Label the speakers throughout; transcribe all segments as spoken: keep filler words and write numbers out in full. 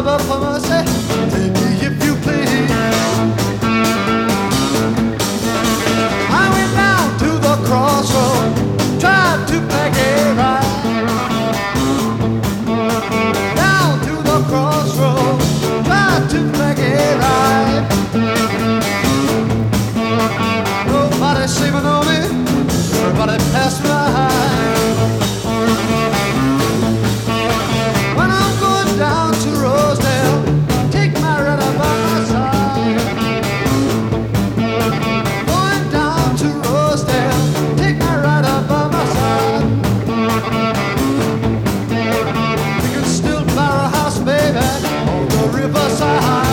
Speaker 1: up for mercy. Take me if you please. I went down to the crossroad, tried to make it right. Down to the crossroad, tried to make it right. Nobody saving on me, everybody passed me by. When I'm going down to Rosedale, take my rudder by my side. Going down to Rosedale, take my rudder by my side. We can still buy a house, baby, on the riverside.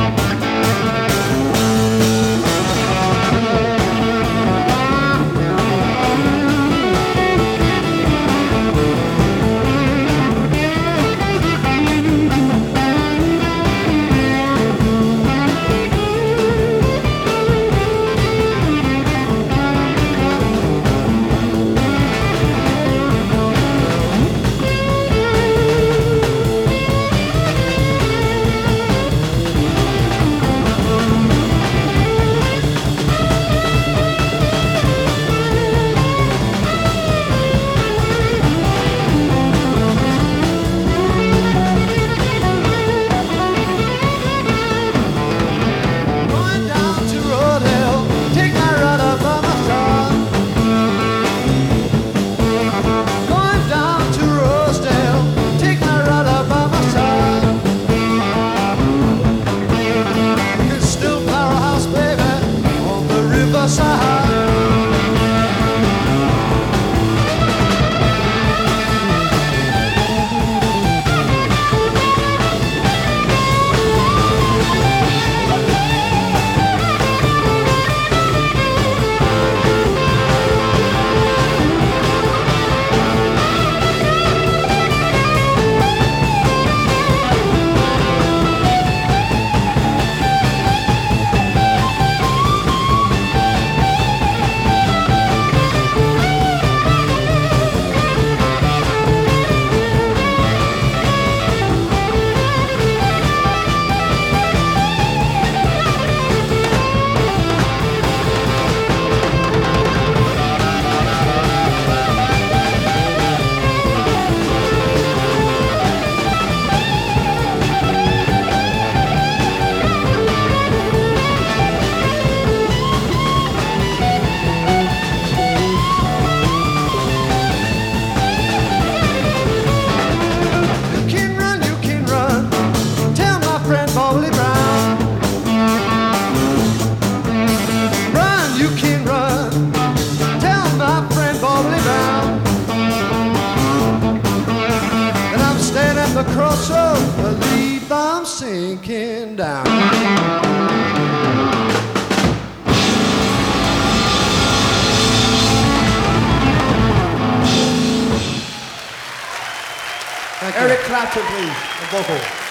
Speaker 1: The crossroad, believe I'm sinking down.
Speaker 2: Eric Clapton, please, the vocal.